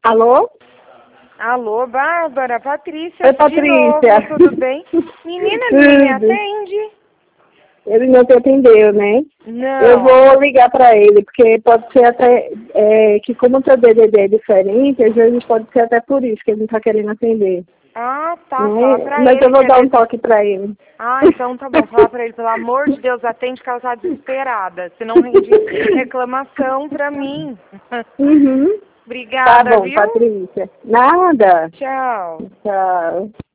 Alô? Alô, Bárbara, Patrícia. Oi, Patrícia. De novo, tudo bem? Menina, ninguém me atende? Ele não te atendeu, né? Não. Eu vou ligar para ele, porque pode ser até que como o teu DDD é diferente, às vezes pode ser até por isso que ele não está querendo atender. Ah, tá, Né? fala pra Mas ele. eu vou dar um toque para ele. Ah, então tá bom, fala pra ele, pelo amor de Deus, atende que ela tá desesperada. Senão rende reclamação pra mim. Uhum. Obrigada, Tá bom, viu? Patrícia. Nada. Tchau. Tchau.